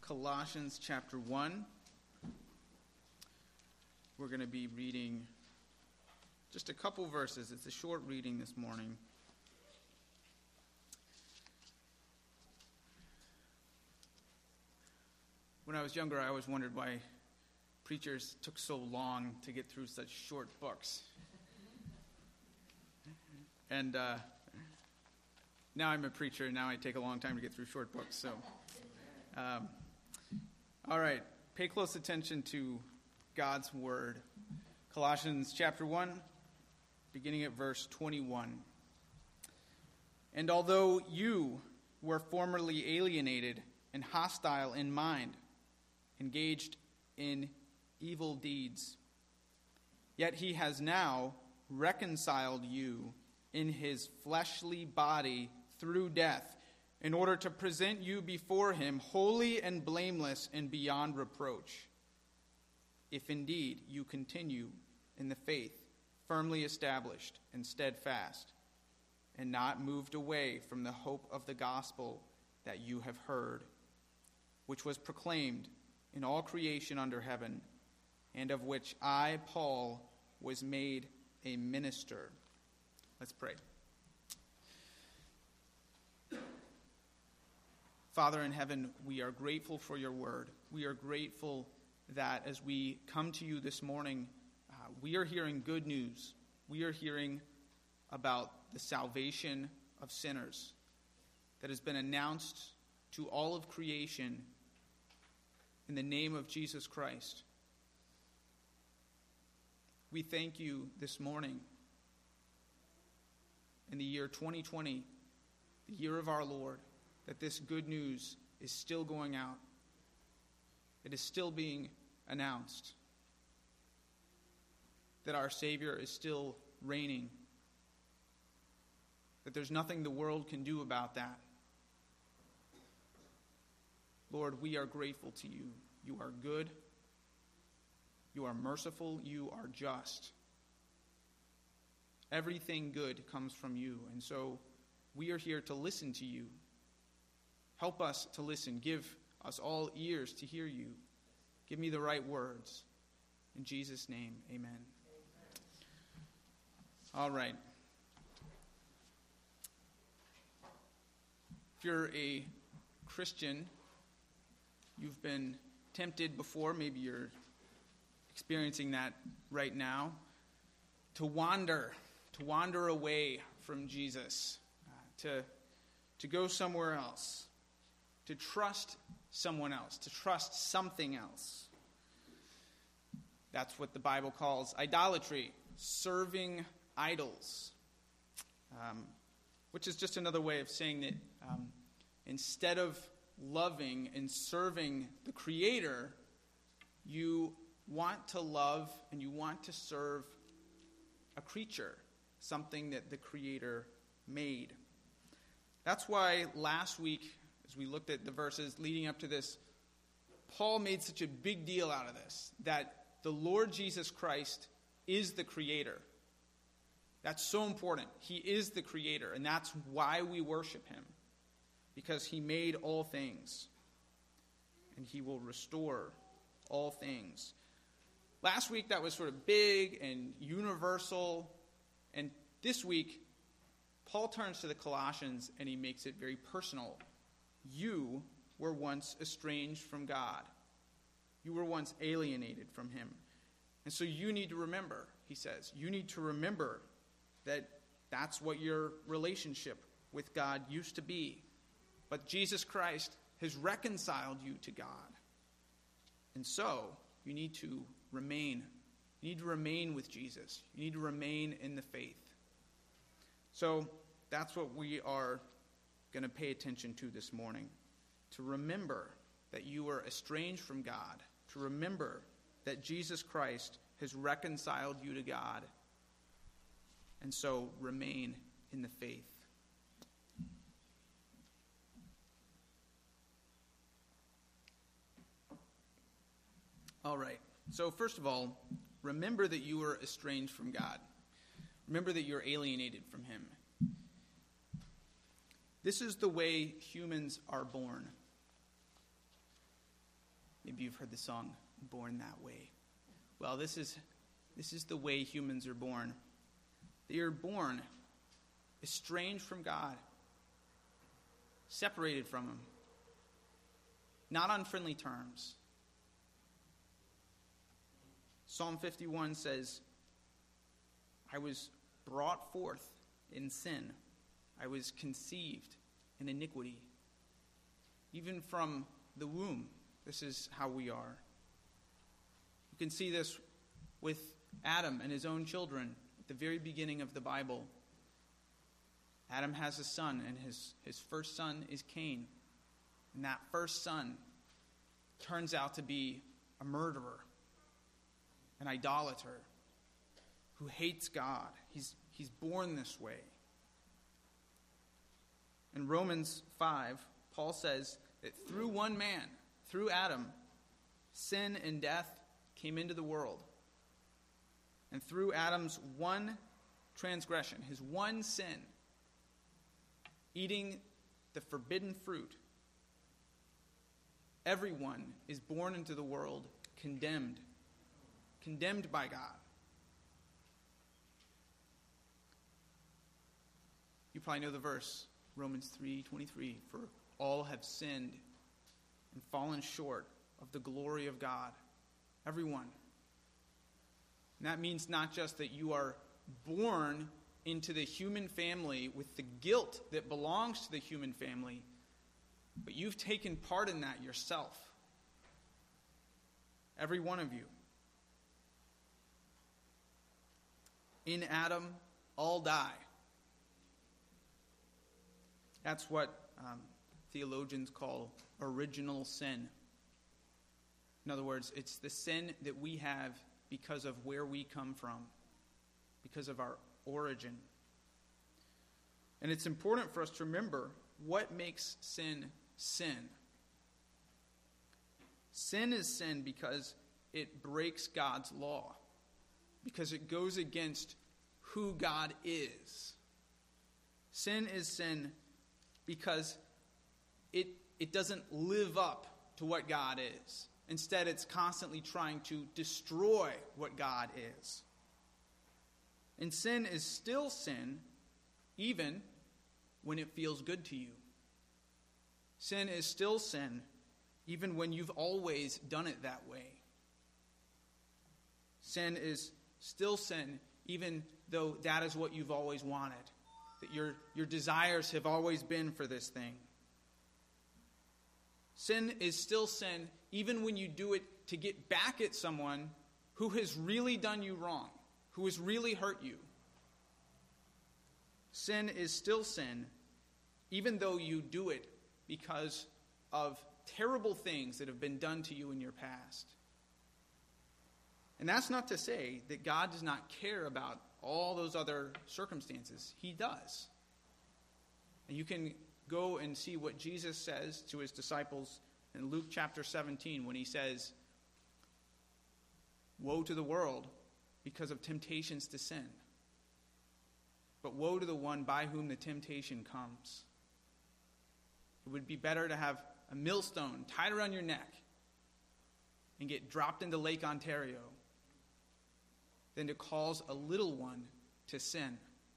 Colossians chapter 1. We're going to be reading just a couple verses. It's a short reading this morning. When I was younger, I always wondered why preachers took so long to get through such short books. And now I'm a preacher, and now I take a long time to get through short books. So, all right, pay close attention to God's word. Colossians chapter 1, beginning at verse 21. And although you were formerly alienated and hostile in mind, engaged in evil deeds, yet he has now reconciled you in his fleshly body through death, in order to present you before him holy and blameless and beyond reproach, if indeed you continue in the faith, firmly established and steadfast, and not moved away from the hope of the gospel that you have heard, which was proclaimed in all creation under heaven, and of which I, Paul, was made a minister. Let's pray. Father in heaven, we are grateful for your word. We are grateful that as we come to you this morning, we are hearing good news. We are hearing about the salvation of sinners that has been announced to all of creation in the name of Jesus Christ. We thank you this morning in the year 2020, the year of our Lord, that this good news is still going out. It is still being announced. That our Savior is still reigning. That there's nothing the world can do about that. Lord, we are grateful to you. You are good. You are merciful. You are just. Everything good comes from you. And so we are here to listen to you. Help us to listen. Give us all ears to hear you. Give me the right words. In Jesus' name, amen. All right. If you're a Christian, you've been tempted before, maybe you're experiencing that right now, to wander away from Jesus, to go somewhere else, to trust someone else, to trust something else. That's what the Bible calls idolatry, serving idols, which is just another way of saying that instead of loving and serving the Creator, you want to love and you want to serve a creature, something that the Creator made. That's why last week, as we looked at the verses leading up to this, Paul made such a big deal out of this, that the Lord Jesus Christ is the Creator. That's so important. He is the Creator, and that's why we worship him, because he made all things, and he will restore all things. Last week, that was sort of big and universal, and this week, Paul turns to the Colossians, and he makes it very personal. You were once estranged from God. You were once alienated from him. And so you need to remember, he says, you need to remember that that's what your relationship with God used to be. But Jesus Christ has reconciled you to God. And so you need to remain. You need to remain with Jesus. You need to remain in the faith. So that's what we are going to pay attention to this morning. To remember that you were estranged from God. To remember that Jesus Christ has reconciled you to God. And so remain in the faith. All right. So first of all, remember that you were estranged from God. Remember that you're alienated from him. This is the way humans are born. Maybe you've heard the song, Born That Way. Well, this is the way humans are born. They are born estranged from God, separated from Him, not on friendly terms. Psalm 51 says, I was brought forth in sin. I was conceived in iniquity. Even from the womb, this is how we are. You can see this with Adam and his own children at the very beginning of the Bible. Adam has a son, and his first son is Cain. And that first son turns out to be a murderer, an idolater, who hates God. He's born this way. In Romans 5, Paul says that through one man, through Adam, sin and death came into the world. And through Adam's one transgression, his one sin, eating the forbidden fruit, everyone is born into the world condemned by God. You probably know the verse, Romans 3:23, for all have sinned and fallen short of the glory of God. Everyone. And that means not just that you are born into the human family with the guilt that belongs to the human family, but you've taken part in that yourself. Every one of you. In Adam, all die. That's what theologians call original sin. In other words, it's the sin that we have because of where we come from, because of our origin. And it's important for us to remember what makes sin sin. Sin is sin because it breaks God's law, because it goes against who God is. Sin is sin because it doesn't live up to what God is. Instead, it's constantly trying to destroy what God is. And sin is still sin, even when it feels good to you. Sin is still sin, even when you've always done it that way. Sin is still sin, even though that is what you've always wanted, that your desires have always been for this thing. Sin is still sin, even when you do it to get back at someone who has really done you wrong, who has really hurt you. Sin is still sin, even though you do it because of terrible things that have been done to you in your past. And that's not to say that God does not care about all those other circumstances. He does. And you can go and see what Jesus says to his disciples in Luke chapter 17 when he says, "Woe to the world because of temptations to sin. But woe to the one by whom the temptation comes. It would be better to have a millstone tied around your neck and get dropped into Lake Ontario than to cause a little one to sin."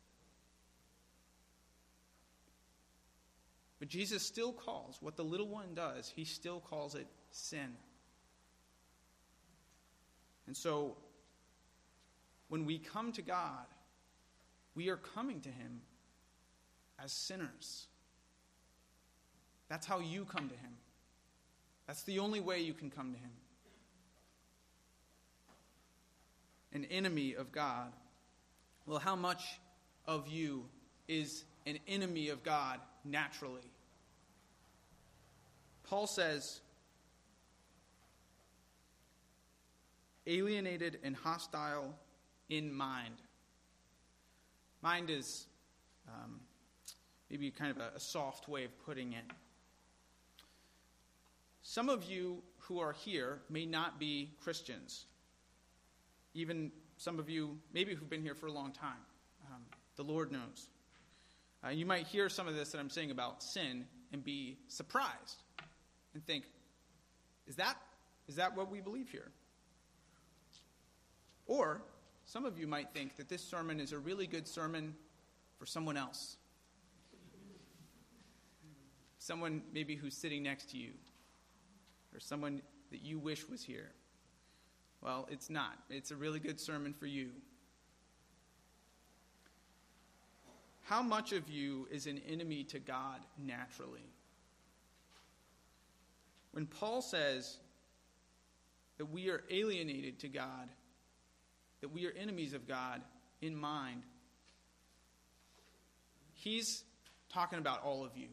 But Jesus still calls what the little one does, he still calls it sin. And so, when we come to God, we are coming to him as sinners. That's how you come to him. That's the only way you can come to him. An enemy of God. Well, how much of you is an enemy of God naturally? Paul says, alienated and hostile in mind. Mind is maybe kind of a soft way of putting it. Some of you who are here may not be Christians. Even some of you, maybe who've been here for a long time. The Lord knows. You might hear some of this that I'm saying about sin and be surprised and think, is that Is that what we believe here? Or some of you might think that this sermon is a really good sermon for someone else. Someone maybe who's sitting next to you, or someone that you wish was here. Well, it's not. It's a really good sermon for you. How much of you is an enemy to God naturally? When Paul says that we are alienated to God, that we are enemies of God in mind, he's talking about all of you.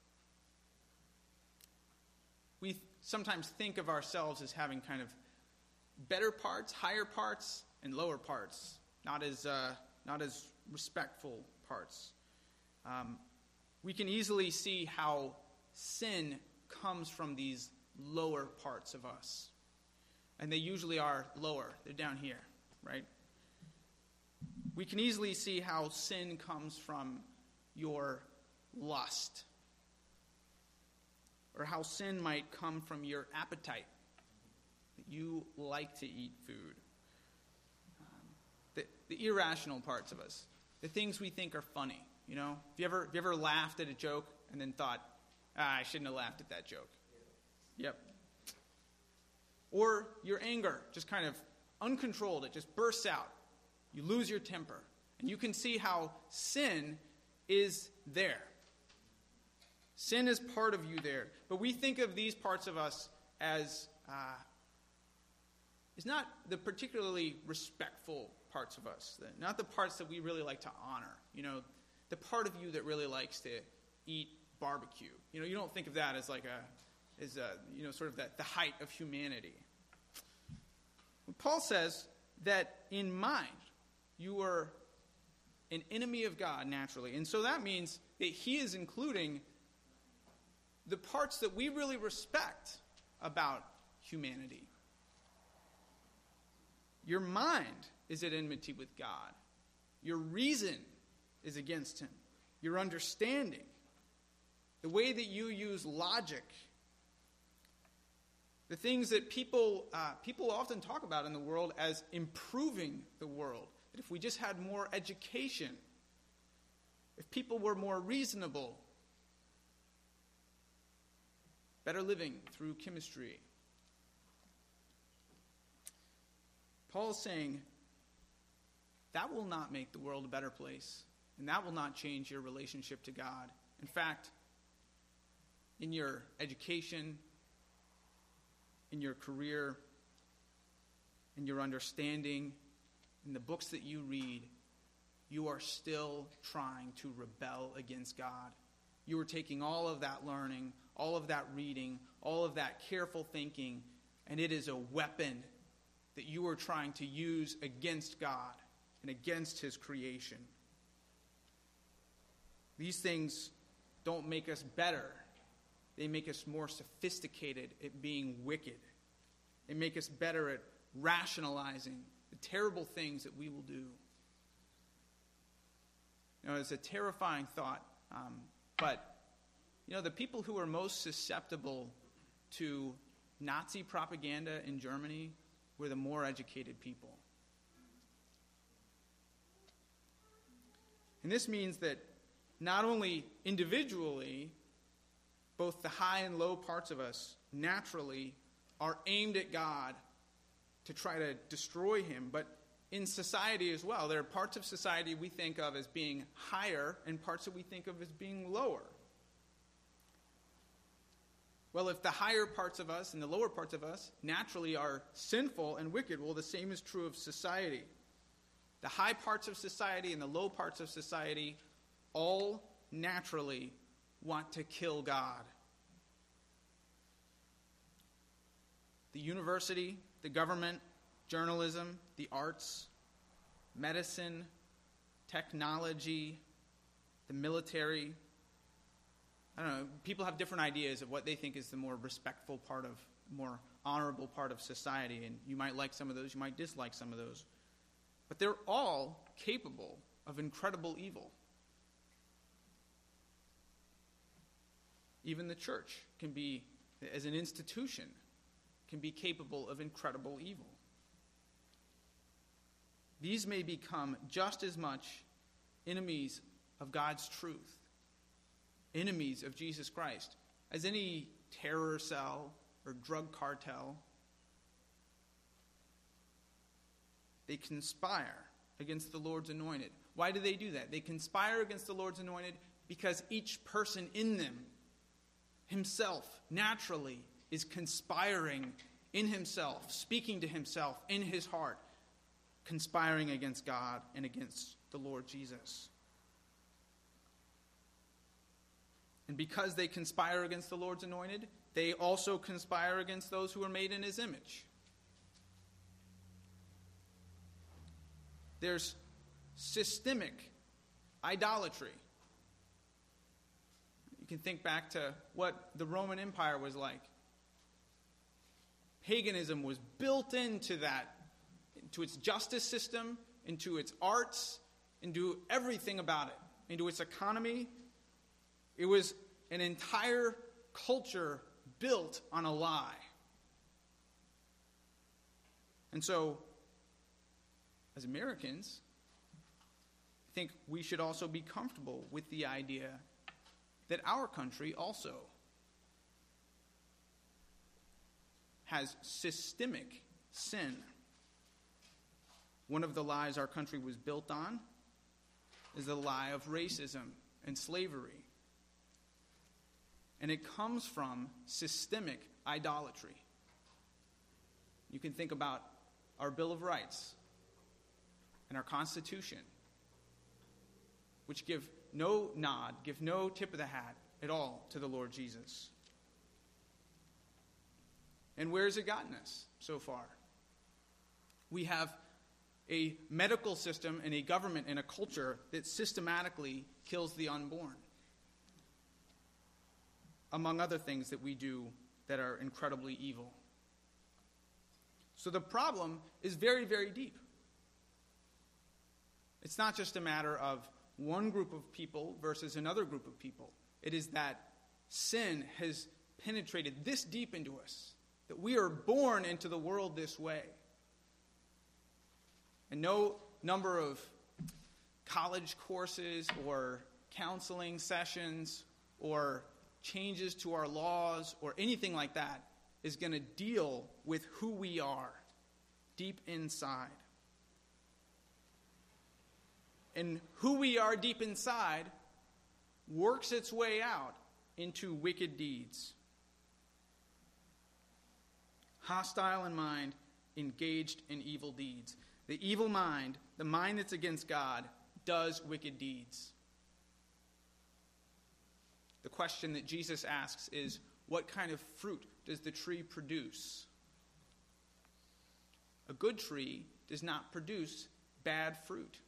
We sometimes think of ourselves as having kind of better parts, higher parts, and lower parts, not as respectful parts. We can easily see how sin comes from these lower parts of us. And they usually are lower. They're down here, right? We can easily see how sin comes from your lust. Or how sin might come from your appetite. That you like to eat food. The irrational parts of us. The things we think are funny. You know? Have you ever laughed at a joke and then thought, I shouldn't have laughed at that joke? Yep. Or your anger, just kind of uncontrolled. It just bursts out. You lose your temper. And you can see how sin is there. Sin is part of you there. But we think of these parts of us as is not the particularly respectful parts of us. Not the parts that we really like to honor. You know, the part of you that really likes to eat barbecue. You know, you don't think of that as like sort of the height of humanity. Paul says that in mind, you are an enemy of God naturally. And so that means that he is including the parts that we really respect about humanity. Your mind is at enmity with God. Your reason is against him. Your understanding, the way that you use logic, the things that people often talk about in the world as improving the world. That if we just had more education, if people were more reasonable, better living through chemistry. Paul's saying that will not make the world a better place, and that will not change your relationship to God. In fact, in your education, in your career, in your understanding, in the books that you read, you are still trying to rebel against God. You are taking all of that learning, all of that reading, all of that careful thinking, and it is a weapon that you are trying to use against God and against his creation. These things don't make us better. They make us more sophisticated at being wicked. They make us better at rationalizing the terrible things that we will do. You know, it's a terrifying thought, but you know, the people who are most susceptible to Nazi propaganda in Germany were the more educated people. And this means that not only individually, both the high and low parts of us naturally are aimed at God to try to destroy him, but in society as well. There are parts of society we think of as being higher and parts that we think of as being lower. Well, if the higher parts of us and the lower parts of us naturally are sinful and wicked, well, the same is true of society. The high parts of society and the low parts of society all naturally want to kill God. The university, the government, journalism, the arts, medicine, technology, the military. I don't know, people have different ideas of what they think is the more respectful part of, more honorable part of society, and you might like some of those, you might dislike some of those. But they're all capable of incredible evil. Even the church can be, as an institution, can be capable of incredible evil. These may become just as much enemies of God's truth, enemies of Jesus Christ, as any terror cell or drug cartel. They conspire against the Lord's anointed. Why do they do that? They conspire against the Lord's anointed because each person in them, himself, naturally, is conspiring in himself, speaking to himself in his heart, conspiring against God and against the Lord Jesus. And because they conspire against the Lord's anointed, they also conspire against those who are made in his image. There's systemic idolatry. You can think back to what the Roman Empire was like. Paganism was built into that, into its justice system, into its arts, into everything about it, into its economy. It was an entire culture built on a lie. And so, as Americans, I think we should also be comfortable with the idea that our country also has systemic sin. One of the lies our country was built on is the lie of racism and slavery. And it comes from systemic idolatry. You can think about our Bill of Rights and our Constitution, which give no nod, give no tip of the hat at all to the Lord Jesus. And where has it gotten us so far? We have a medical system and a government and a culture that systematically kills the unborn, among other things that we do that are incredibly evil. So the problem is very, very deep. It's not just a matter of one group of people versus another group of people. It is that sin has penetrated this deep into us, that we are born into the world this way. And no number of college courses or counseling sessions or changes to our laws or anything like that is going to deal with who we are deep inside. And who we are deep inside works its way out into wicked deeds. Hostile in mind, engaged in evil deeds. The evil mind, the mind that's against God, does wicked deeds. The question that Jesus asks is, what kind of fruit does the tree produce? A good tree does not produce bad fruit.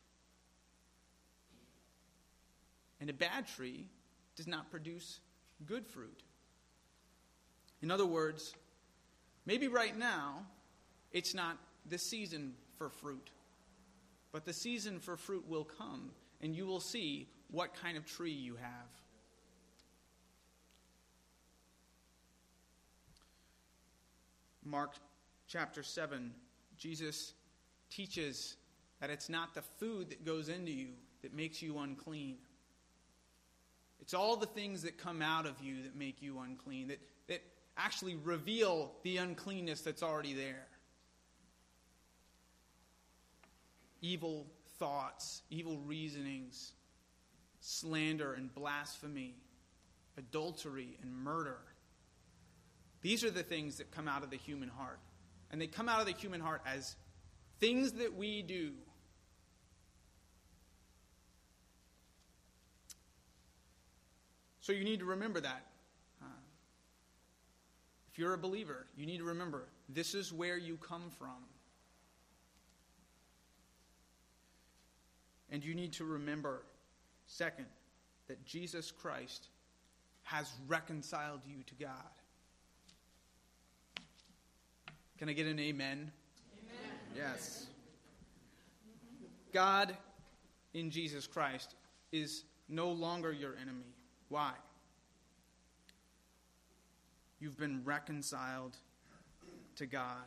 And a bad tree does not produce good fruit. In other words, maybe right now it's not the season for fruit, but the season for fruit will come, and you will see what kind of tree you have. Mark chapter 7, Jesus teaches that it's not the food that goes into you that makes you unclean. It's all the things that come out of you that make you unclean, that actually reveal the uncleanness that's already there. Evil thoughts, evil reasonings, slander and blasphemy, adultery and murder. These are the things that come out of the human heart. And they come out of the human heart as things that we do. So you need to remember that. If you're a believer, you need to remember this is where you come from. And you need to remember, second, that Jesus Christ has reconciled you to God. Can I get an amen? Amen. Yes. God in Jesus Christ is no longer your enemy. Why? You've been reconciled to God.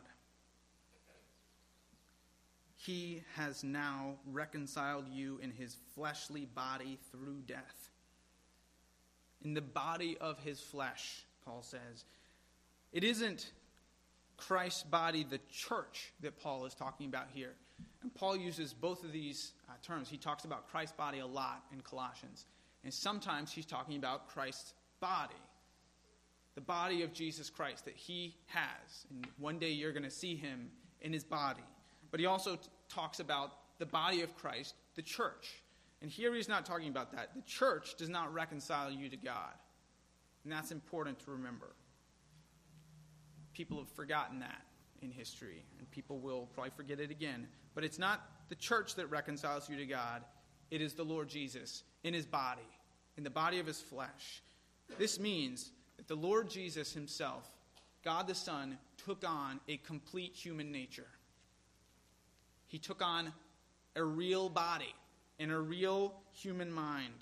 He has now reconciled you in his fleshly body through death. In the body of his flesh, Paul says. It isn't Christ's body, the church, that Paul is talking about here. And Paul uses both of these terms. He talks about Christ's body a lot in Colossians. And sometimes he's talking about Christ's body. The body of Jesus Christ that he has. And one day you're going to see him in his body. But he also talks about the body of Christ, the church. And here he's not talking about that. The church does not reconcile you to God. And that's important to remember. People have forgotten that in history. And people will probably forget it again. But it's not the church that reconciles you to God. It is the Lord Jesus in his body, in the body of his flesh. This means that the Lord Jesus himself, God the Son, took on a complete human nature. He took on a real body and a real human mind.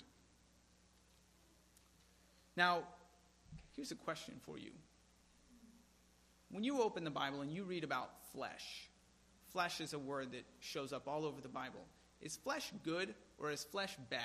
Now, here's a question for you. When you open the Bible and you read about flesh, flesh is a word that shows up all over the Bible. Is flesh good or is flesh bad?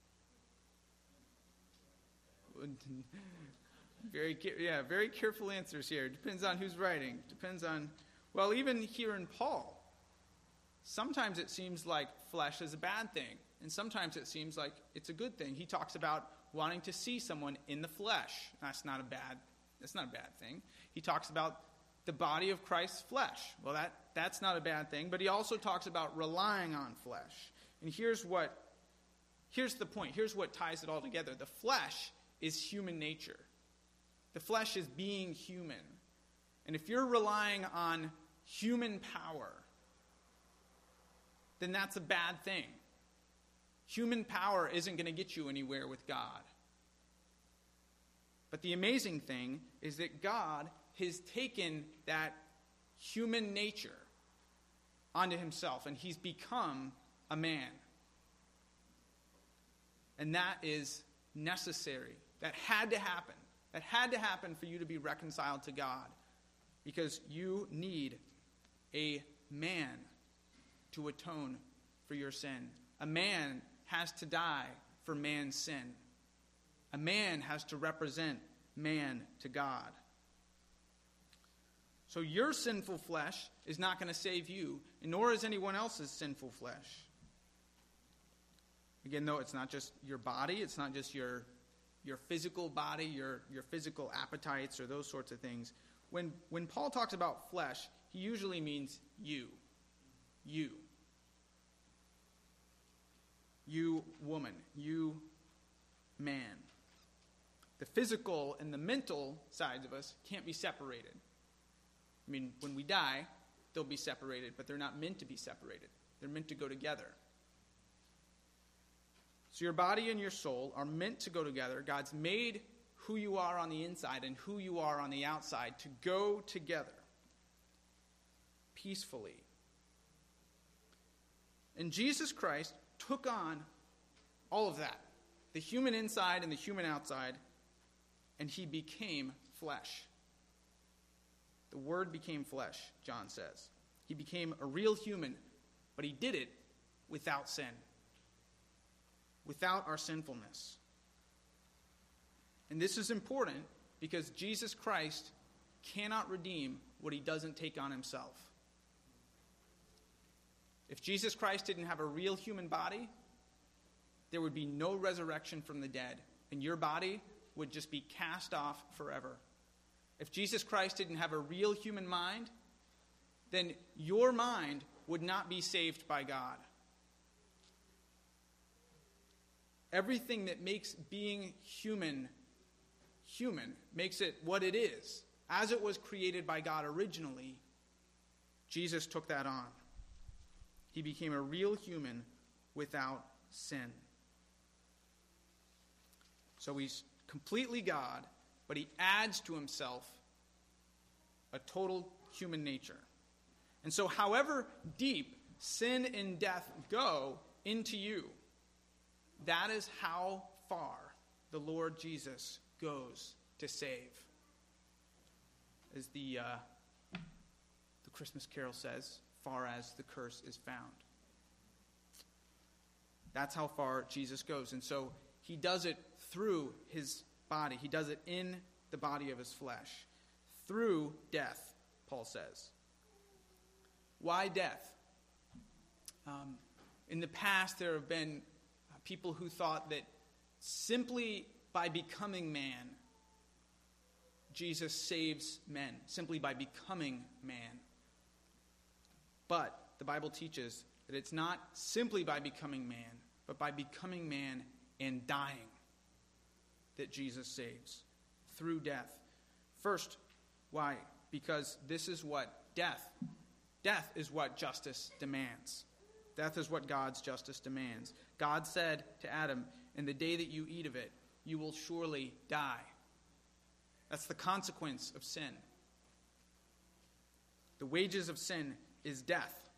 Very careful answers here. Depends on who's writing. Depends on, well, even here in Paul, sometimes it seems like flesh is a bad thing, and sometimes it seems like it's a good thing. He talks about wanting to see someone in the flesh. That's not a bad thing. He talks about the body of Christ's flesh. Well, that's not a bad thing, but he also talks about relying on flesh. And here's the point. Here's what ties it all together. The flesh is human nature. The flesh is being human. And if you're relying on human power, then that's a bad thing. Human power isn't going to get you anywhere with God. But the amazing thing is that God has taken that human nature onto himself, and he's become a man. And that is necessary. That had to happen. That had to happen for you to be reconciled to God. Because you need a man to atone for your sin. A man has to die for man's sin. A man has to represent man to God. So your sinful flesh is not going to save you, nor is anyone else's sinful flesh. Again, though, it's not just your body, it's not just your physical body, your physical appetites or those sorts of things. When Paul talks about flesh, he usually means you. You. You woman. You man. The physical and the mental sides of us can't be separated. I mean, when we die, they'll be separated, but they're not meant to be separated. They're meant to go together. So your body and your soul are meant to go together. God's made who you are on the inside and who you are on the outside to go together peacefully. And Jesus Christ took on all of that, the human inside and the human outside, and he became flesh. The Word became flesh, John says. He became a real human, but he did it without sin, without our sinfulness. And this is important because Jesus Christ cannot redeem what he doesn't take on himself. If Jesus Christ didn't have a real human body, there would be no resurrection from the dead, and your body would just be cast off forever. If Jesus Christ didn't have a real human mind, then your mind would not be saved by God. Everything that makes being human, makes it what it is. As it was created by God originally, Jesus took that on. He became a real human without sin. So he's completely God, but he adds to himself a total human nature. And so however deep sin and death go into you, that is how far the Lord Jesus goes to save. As the the Christmas carol says, far as the curse is found. That's how far Jesus goes. And so he does it through his body. He does it in the body of his flesh. Through death, Paul says. Why death? In the past, there have been people who thought that simply by becoming man, Jesus saves men, simply by becoming man. But the Bible teaches that it's not simply by becoming man, but by becoming man and dying that Jesus saves through death. First, why? Because this is what death is what justice demands. Death is what God's justice demands. God said to Adam, "In the day that you eat of it, you will surely die." That's the consequence of sin. The wages of sin is death.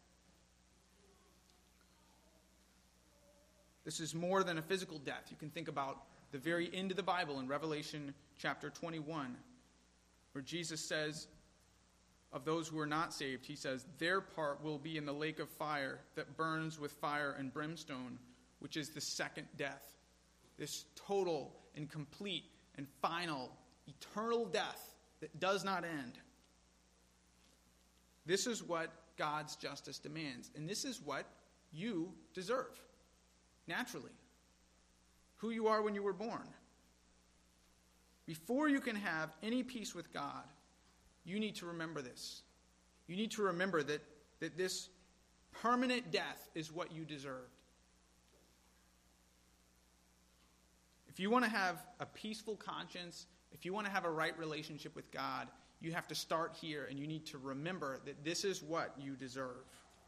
This is more than a physical death. You can think about the very end of the Bible in Revelation chapter 21, where Jesus says of those who are not saved, he says, their part will be in the lake of fire that burns with fire and brimstone, which is the second death. This total and complete and final, eternal death that does not end. This is what God's justice demands. And this is what you deserve, naturally. Who you are when you were born. Before you can have any peace with God, you need to remember this. You need to remember that this permanent death is what you deserved. If you want to have a peaceful conscience, if you want to have a right relationship with God, you have to start here, and you need to remember that this is what you deserve.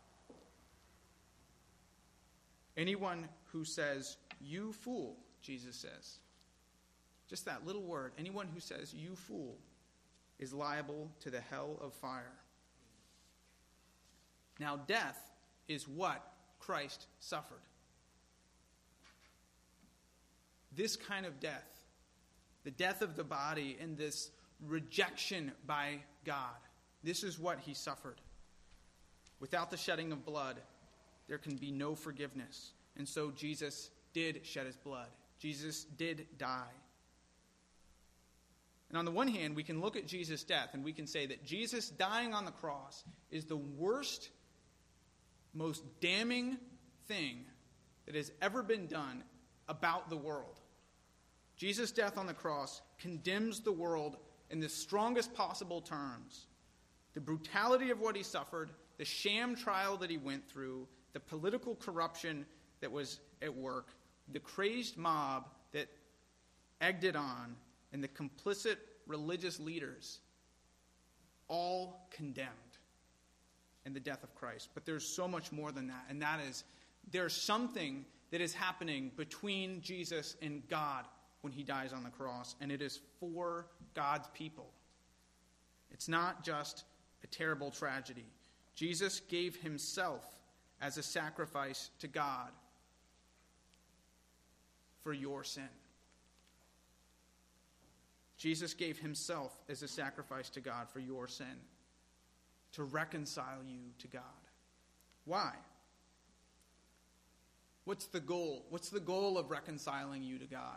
Anyone who says, "You fool," Jesus says, just that little word, anyone who says, "You fool," is liable to the hell of fire. Now, death is what Christ suffered. This kind of death, the death of the body and this rejection by God, this is what he suffered. Without the shedding of blood, there can be no forgiveness. And so Jesus did shed his blood. Jesus did die. And on the one hand, we can look at Jesus' death and we can say that Jesus dying on the cross is the worst, most damning thing that has ever been done about the world. Jesus' death on the cross condemns the world in the strongest possible terms. The brutality of what he suffered, the sham trial that he went through, the political corruption that was at work, the crazed mob that egged it on, and the complicit religious leaders, all condemned in the death of Christ. But there's so much more than that, and that is there's something that is happening between Jesus and God when he dies on the cross, and it is for God's people. It's not just a terrible tragedy. Jesus gave himself as a sacrifice to God for your sin. Jesus gave himself as a sacrifice to God for your sin, to reconcile you to God. Why? What's the goal? What's the goal of reconciling you to God?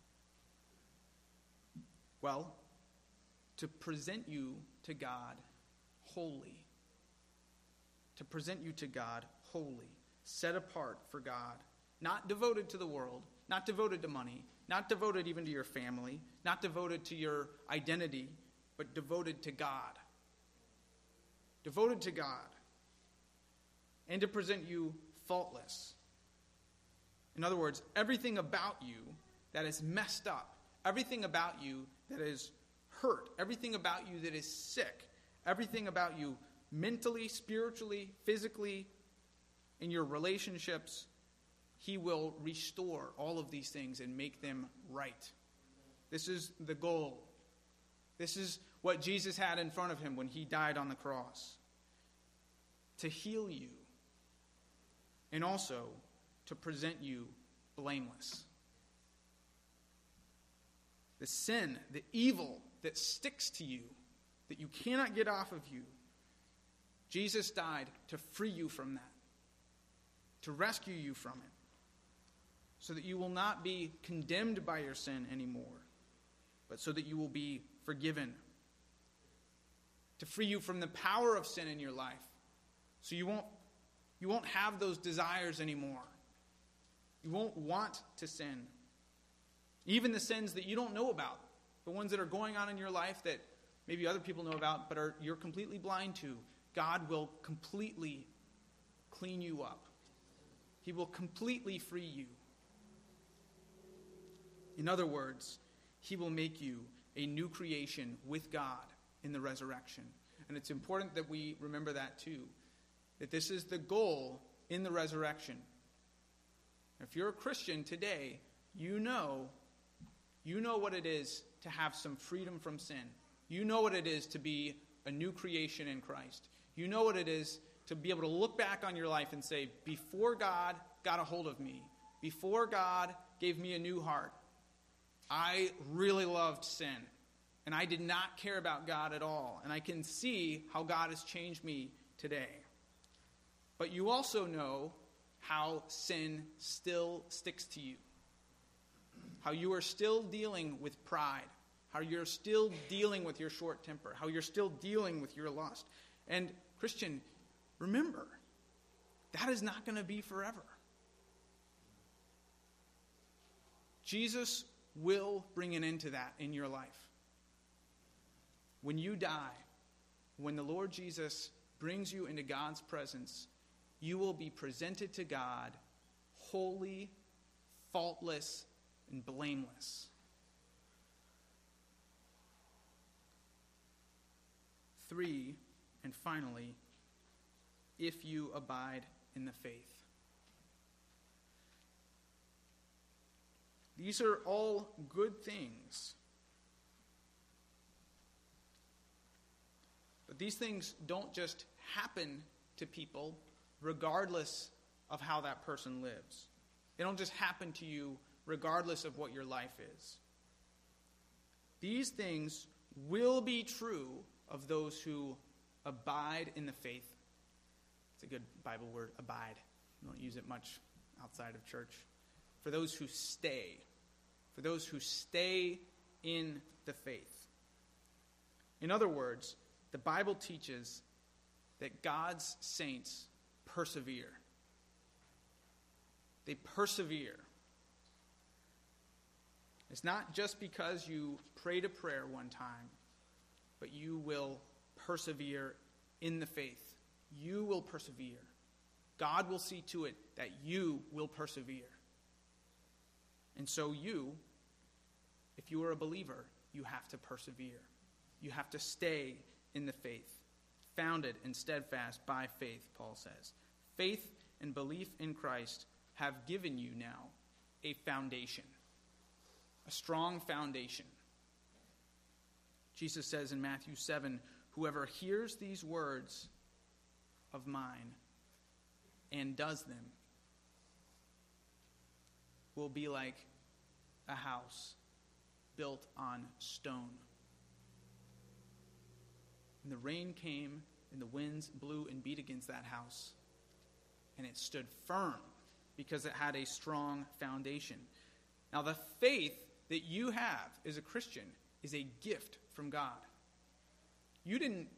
Well, to present you to God holy. To present you to God holy, set apart for God, not devoted to the world, not devoted to money, not devoted even to your family, not devoted to your identity, but devoted to God. Devoted to God. And to present you faultless. In other words, everything about you that is messed up, everything about you that is hurt, everything about you that is sick, everything about you mentally, spiritually, physically, in your relationships, he will restore all of these things and make them right. This is the goal. This is what Jesus had in front of him when he died on the cross. To heal you. And also to present you blameless. The sin, the evil that sticks to you, that you cannot get off of you, Jesus died to free you from that, to rescue you from it, so that you will not be condemned by your sin anymore, but so that you will be forgiven. To free you from the power of sin in your life, so you won't have those desires anymore. You won't want to sin. Even the sins that you don't know about, the ones that are going on in your life that maybe other people know about, but you're completely blind to, God will completely clean you up. He will completely free you. In other words, he will make you a new creation with God in the resurrection. And it's important that we remember that too, that this is the goal in the resurrection. If you're a Christian today, you know what it is to have some freedom from sin. You know what it is to be a new creation in Christ. You know what it is to be able to look back on your life and say, before God got a hold of me, before God gave me a new heart, I really loved sin. And I did not care about God at all. And I can see how God has changed me today. But you also know how sin still sticks to you. How you are still dealing with pride. How you're still dealing with your short temper. How you're still dealing with your lust. And Christian, remember, that is not going to be forever. Jesus will bring an end to that in your life. When you die, when the Lord Jesus brings you into God's presence, you will be presented to God holy, faultless, and blameless. 3, and finally, if you abide in the faith. These are all good things. But these things don't just happen to people regardless of how that person lives. They don't just happen to you regardless of what your life is. These things will be true of those who abide in the faith. It's a good Bible word, abide. We don't use it much outside of church. For those who stay. For those who stay in the faith. In other words, the Bible teaches that God's saints persevere. They persevere. It's not just because you prayed a prayer one time, but you will persevere in the faith. You will persevere. God will see to it that you will persevere. And so you, if you are a believer, you have to persevere. You have to stay in the faith, founded and steadfast by faith, Paul says. Faith and belief in Christ have given you now a foundation, a strong foundation. Jesus says in Matthew 7, whoever hears these words of mine and does them will be like a house built on stone. And the rain came, and the winds blew and beat against that house. And it stood firm because it had a strong foundation. Now, the faith that you have as a Christian is a gift from God. You didn't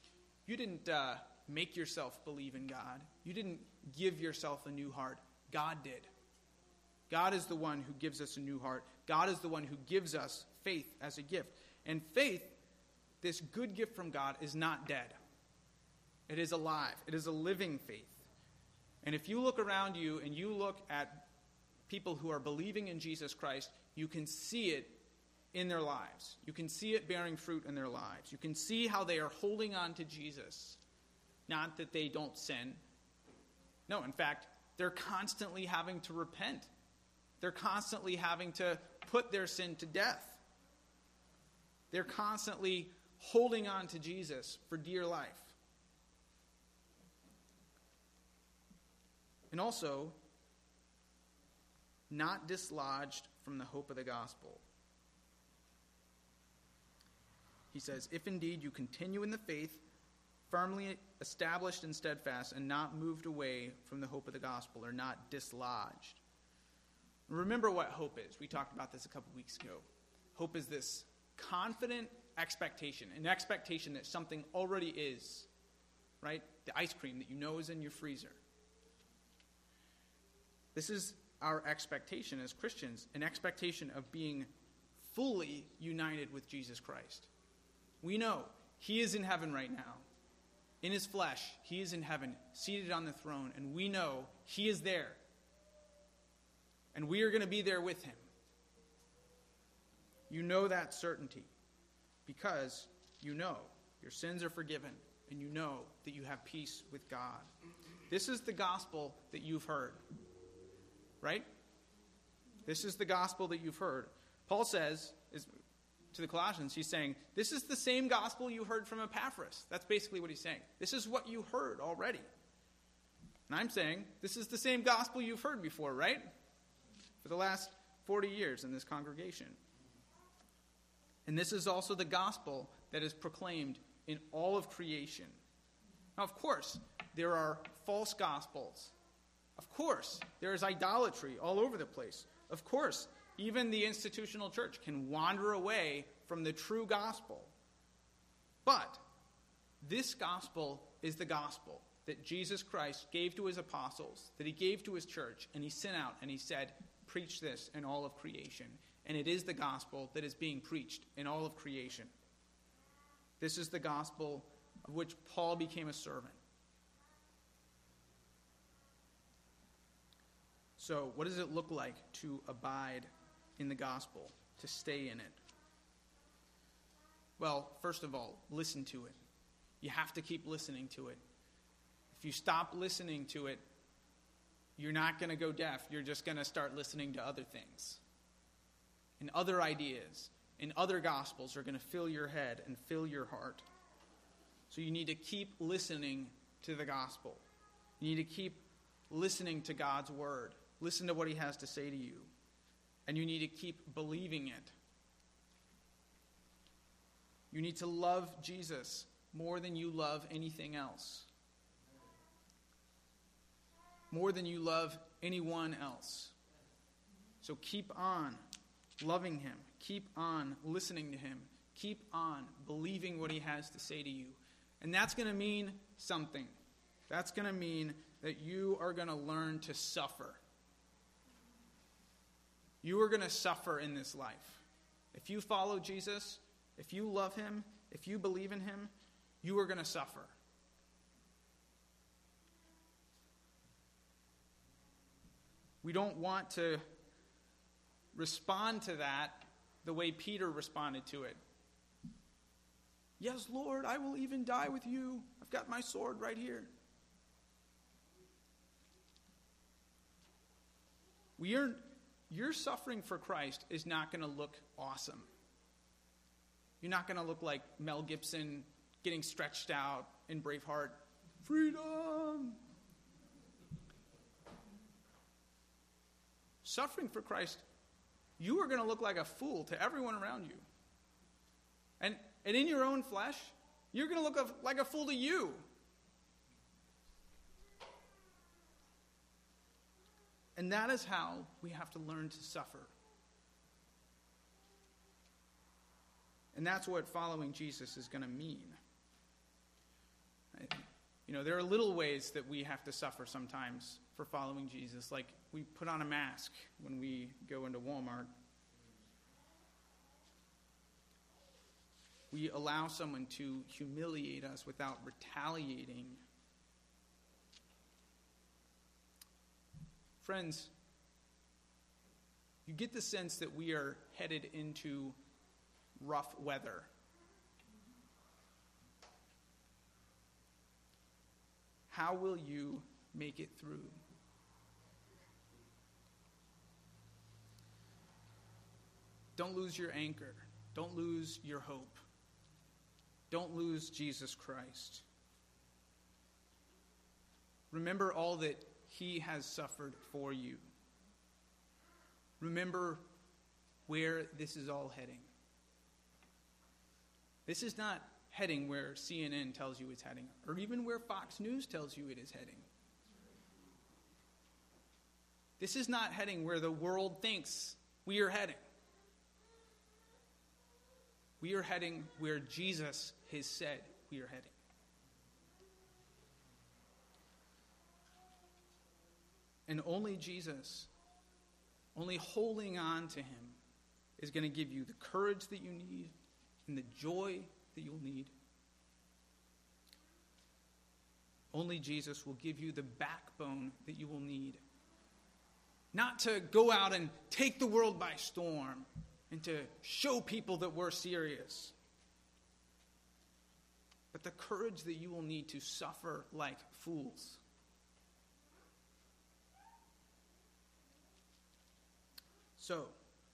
make yourself believe in God. You didn't give yourself a new heart. God did. God is the one who gives us a new heart. God is the one who gives us faith as a gift. And faith, this good gift from God, is not dead. It is alive. It is a living faith. And if you look around you and you look at people who are believing in Jesus Christ, you can see it in their lives. You can see it bearing fruit in their lives. You can see how they are holding on to Jesus. Not that they don't sin. No, in fact, they're constantly having to repent. They're constantly having to put their sin to death. They're constantly holding on to Jesus for dear life. And also, not dislodged from the hope of the gospel. He says, if indeed you continue in the faith, firmly established and steadfast, and not moved away from the hope of the gospel, or not dislodged. Remember what hope is. We talked about this a couple weeks ago. Hope is this confident expectation, an expectation that something already is, right? The ice cream that you know is in your freezer. This is our expectation as Christians, an expectation of being fully united with Jesus Christ. We know he is in heaven right now. In his flesh, he is in heaven, seated on the throne, and we know he is there. And we are going to be there with him. You know that certainty because you know your sins are forgiven and you know that you have peace with God. This is the gospel that you've heard, right? This is the gospel that you've heard. Paul says to the Colossians, he's saying, this is the same gospel you heard from Epaphras. That's basically what he's saying. This is what you heard already. And I'm saying, this is the same gospel you've heard before, right? For the last 40 years in this congregation. And this is also the gospel that is proclaimed in all of creation. Now, of course, there are false gospels. Of course, there is idolatry all over the place. Of course, even the institutional church can wander away from the true gospel. But this gospel is the gospel that Jesus Christ gave to his apostles, that he gave to his church, and he sent out and he said, preach this in all of creation. And it is the gospel that is being preached in all of creation. This is the gospel of which Paul became a servant. So, what does it look like to abide in the gospel, to stay in it? Well, first of all, listen to it. You have to keep listening to it. If you stop listening to it, you're not going to go deaf. You're just going to start listening to other things. And other ideas and other gospels are going to fill your head and fill your heart. So you need to keep listening to the gospel. You need to keep listening to God's word. Listen to what he has to say to you. And you need to keep believing it. You need to love Jesus more than you love anything else. More than you love anyone else. So keep on loving him. Keep on listening to him. Keep on believing what he has to say to you. And that's going to mean something. That's going to mean that you are going to learn to suffer. You are going to suffer in this life. If you follow Jesus, if you love him, if you believe in him, you are going to suffer. We don't want to respond to that the way Peter responded to it. Yes, Lord, I will even die with you. I've got my sword right here. Your suffering for Christ is not going to look awesome. You're not going to look like Mel Gibson getting stretched out in Braveheart. Freedom! Suffering for Christ, you are going to look like a fool to everyone around you. And in your own flesh, you're going to look like a fool to you. And that is how we have to learn to suffer. And that's what following Jesus is going to mean. There are little ways that we have to suffer sometimes for following Jesus. Like we put on a mask when we go into Walmart. We allow someone to humiliate us without retaliating. Friends, you get the sense that we are headed into rough weather. How will you make it through? Don't lose your anchor. Don't lose your hope. Don't lose Jesus Christ. Remember all that he has suffered for you. Remember where this is all heading. This is not heading where CNN tells you it's heading, or even where Fox News tells you it is heading. This is not heading where the world thinks we are heading. We are heading where Jesus has said we are heading. And only Jesus, only holding on to him, is going to give you the courage that you need and the joy that you'll need. Only Jesus will give you the backbone that you will need. Not to go out and take the world by storm and to show people that we're serious, but the courage that you will need to suffer like fools. So,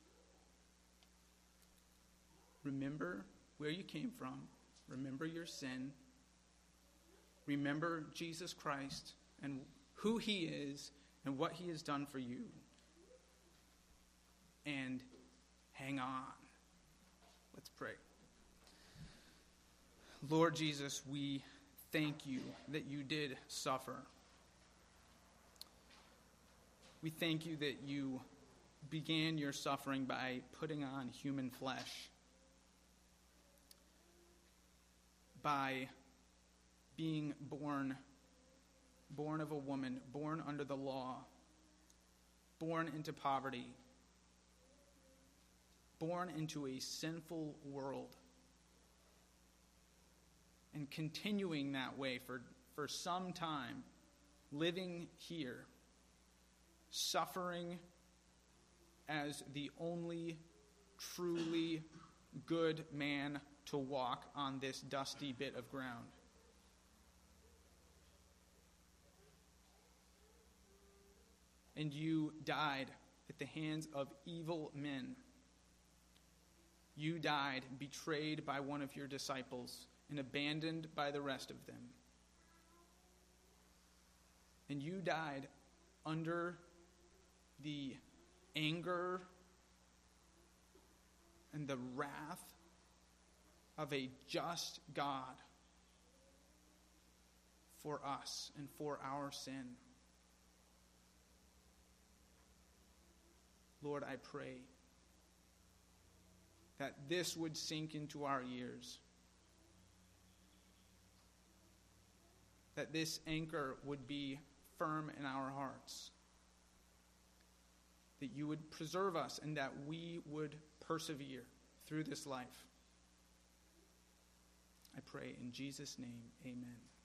remember where you came from. Remember your sin. Remember Jesus Christ and who he is and what he has done for you. And hang on. Let's pray. Lord Jesus, we thank you that you did suffer. We thank you that you began your suffering by putting on human flesh, by being born of a woman, born under the law, born into poverty, born into a sinful world, and continuing that way for some time, living here, suffering as the only truly good man to walk on this dusty bit of ground. And you died at the hands of evil men. You died betrayed by one of your disciples and abandoned by the rest of them. And you died under the anger and the wrath of a just God for us and for our sin. Lord, I pray that this would sink into our ears, that this anchor would be firm in our hearts, that you would preserve us and that we would persevere through this life. I pray in Jesus' name, amen.